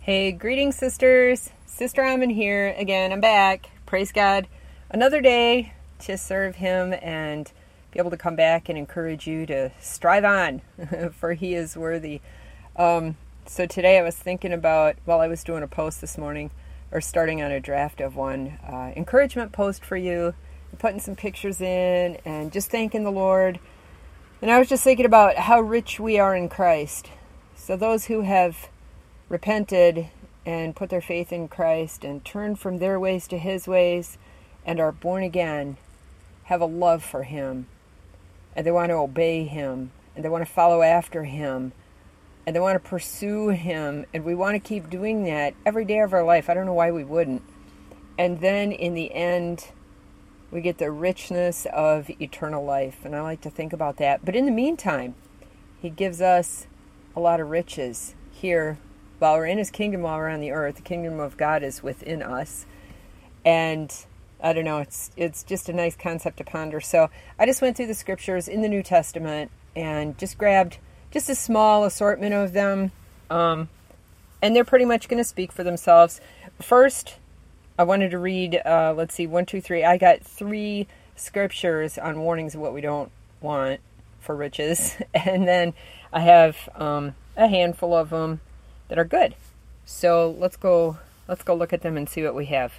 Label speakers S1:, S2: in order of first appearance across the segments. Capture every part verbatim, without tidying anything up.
S1: Hey, greetings, sisters. Sister Amin here again. I'm back. Praise God. Another day to serve Him and be able to come back and encourage you to strive on, for He is worthy. Um, so today I was thinking about, while I was doing a post this morning, or starting on a draft of one, uh, encouragement post for you, putting some pictures in and just thanking the Lord. And I was just thinking about how rich we are in Christ. So those who have repented and put their faith in Christ and turned from their ways to His ways and are born again have a love for Him, and they want to obey Him, and they want to follow after Him, and they want to pursue Him, and we want to keep doing that every day of our life. I don't know why we wouldn't. And then in the end, we get the richness of eternal life, and I like to think about that. But in the meantime, He gives us a lot of riches here while we're in His kingdom, while we're on the earth. The kingdom of God is within us. And I don't know, it's it's just a nice concept to ponder. So I just went through the scriptures in the New Testament and just grabbed just a small assortment of them. Um, and they're pretty much going to speak for themselves. First, I wanted to read, uh, let's see, one, two, three. I got three scriptures on warnings of what we don't want for riches. And then I have um, a handful of them that are good. So let's go let's go look at them and see what we have.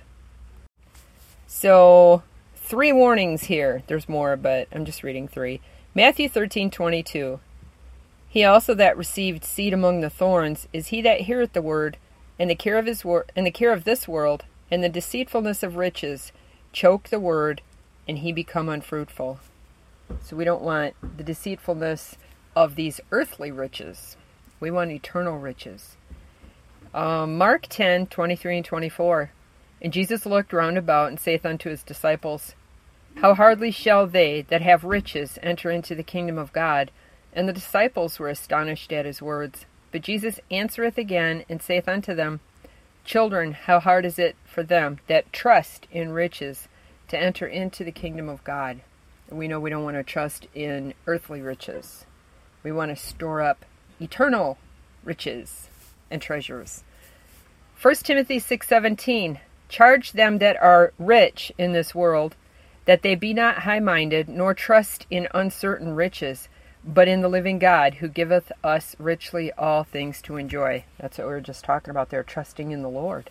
S1: So three warnings here. There's more, but I'm just reading three. Matthew thirteen twenty-two. He also that received seed among the thorns is he that heareth the word, and the care of his wor- and the care of this world, and the deceitfulness of riches choke the word, and he become unfruitful. So we don't want the deceitfulness of these earthly riches. We want eternal riches. Um, Mark ten twenty-three and twenty-four. And Jesus looked round about, and saith unto his disciples, How hardly shall they that have riches enter into the kingdom of God? And the disciples were astonished at his words. But Jesus answereth again, and saith unto them, Children, how hard is it for them that trust in riches to enter into the kingdom of God? And we know we don't want to trust in earthly riches. We want to store up eternal riches and treasures. First Timothy six seventeen. Charge them that are rich in this world, that they be not high-minded, nor trust in uncertain riches, but in the living God, who giveth us richly all things to enjoy. That's what we were just talking about there, trusting in the Lord.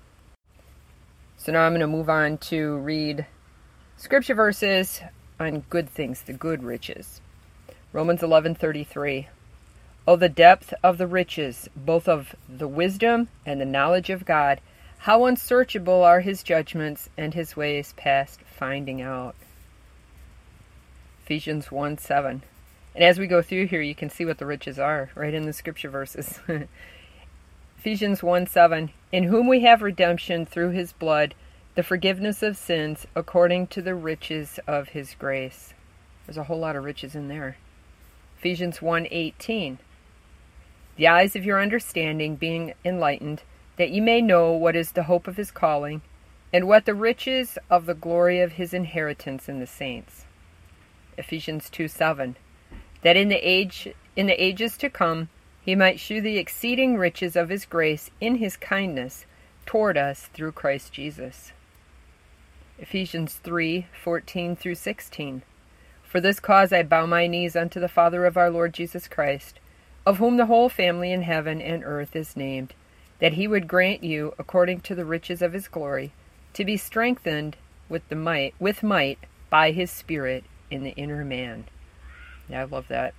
S1: So now I'm going to move on to read scripture verses on good things, the good riches. Romans eleven thirty-three. Oh, the depth of the riches, both of the wisdom and the knowledge of God! How unsearchable are His judgments, and His ways past finding out. Ephesians one seven. And as we go through here, you can see what the riches are, right in the scripture verses. Ephesians one seven. In whom we have redemption through His blood, the forgiveness of sins, according to the riches of His grace. There's a whole lot of riches in there. Ephesians one eighteen. The eyes of your understanding being enlightened, that ye may know what is the hope of His calling, and what the riches of the glory of His inheritance in the saints. Ephesians two seven. That in the age in the ages to come He might shew the exceeding riches of His grace in His kindness toward us through Christ Jesus. Ephesians three fourteen through sixteen. For this cause I bow my knees unto the Father of our Lord Jesus Christ, of whom the whole family in heaven and earth is named, that He would grant you, according to the riches of His glory, to be strengthened with the might with might by His Spirit in the inner man. Yeah, I love that.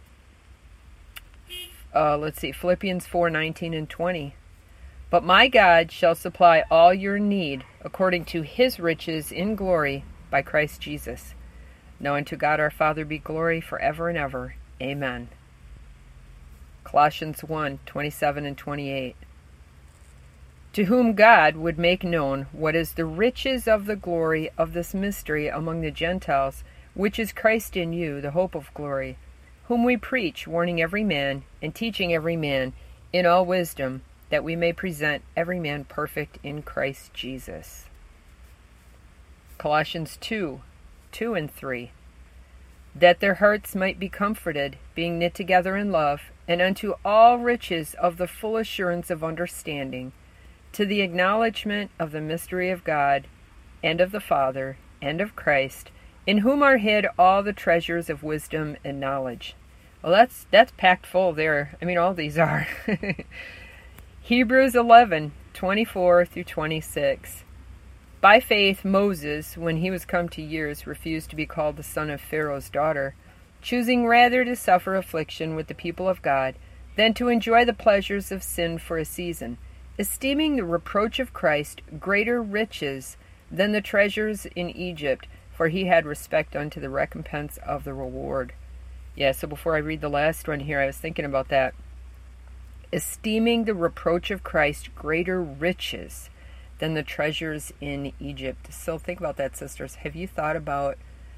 S1: Uh, let's see, Philippians four nineteen and twenty. But my God shall supply all your need according to His riches in glory by Christ Jesus. Now unto God our Father be glory forever and ever. Amen. Colossians one twenty-seven and twenty-eight. To whom God would make known what is the riches of the glory of this mystery among the Gentiles, which is Christ in you, the hope of glory, whom we preach, warning every man, and teaching every man in all wisdom, that we may present every man perfect in Christ Jesus. Colossians two, two and three. That their hearts might be comforted, being knit together in love, and unto all riches of the full assurance of understanding, to the acknowledgement of the mystery of God, and of the Father, and of Christ, in whom are hid all the treasures of wisdom and knowledge. Well, that's that's packed full there. I mean, all these are. Hebrews eleven, twenty-four through twenty-six. By faith, Moses, when he was come to years, refused to be called the son of Pharaoh's daughter, choosing rather to suffer affliction with the people of God than to enjoy the pleasures of sin for a season, esteeming the reproach of Christ greater riches than the treasures in Egypt, for he had respect unto the recompense of the reward. Yeah, so before I read the last one here, I was thinking about that. Esteeming the reproach of Christ greater riches than the treasures in Egypt. So think about that, sisters. Have you thought about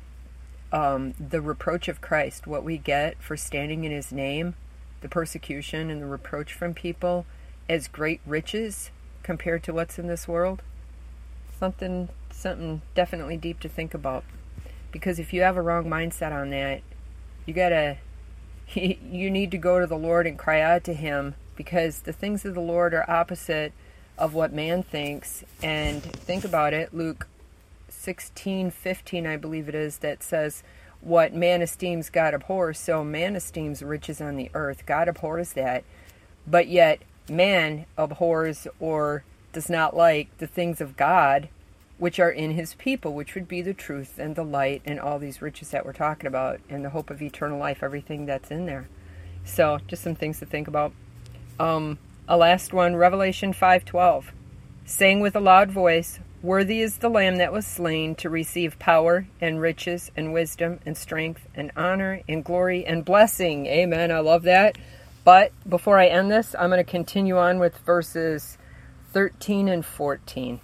S1: um, the reproach of Christ, what we get for standing in his name, the persecution and the reproach from people, as great riches compared to what's in this world? Something, something definitely deep to think about. Because if you have a wrong mindset on that, you gotta, you need to go to the Lord and cry out to him, because the things of the Lord are opposite of what man thinks. And think about it, Luke sixteen fifteen, I believe it is, that says, what man esteems God abhors. So man esteems riches on the earth. God abhors that. But yet man abhors or does not like the things of God, which are in his people, which would be the truth and the light and all these riches that we're talking about, and the hope of eternal life, everything that's in there. So just some things to think about. Um, a last one, Revelation five twelve, saying with a loud voice, worthy is the Lamb that was slain to receive power and riches and wisdom and strength and honor and glory and blessing. Amen. I love that. But before I end this, I'm going to continue on with verses thirteen and fourteen.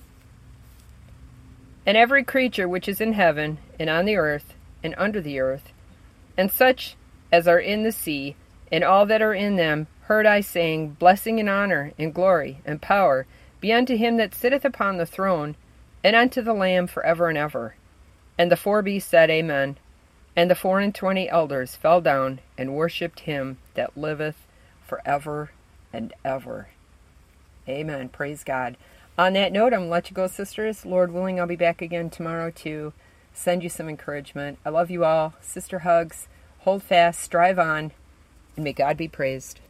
S1: And every creature which is in heaven and on the earth and under the earth, and such as are in the sea, and all that are in them, heard I saying, blessing and honor and glory and power be unto him that sitteth upon the throne, and unto the Lamb forever and ever. And the four beasts said, Amen. And the four and twenty elders fell down and worshipped him that liveth forever and ever. Amen. Praise God. On that note, I'm going to let you go, sisters. Lord willing, I'll be back again tomorrow to send you some encouragement. I love you all. Sister hugs. Hold fast. Strive on. And may God be praised.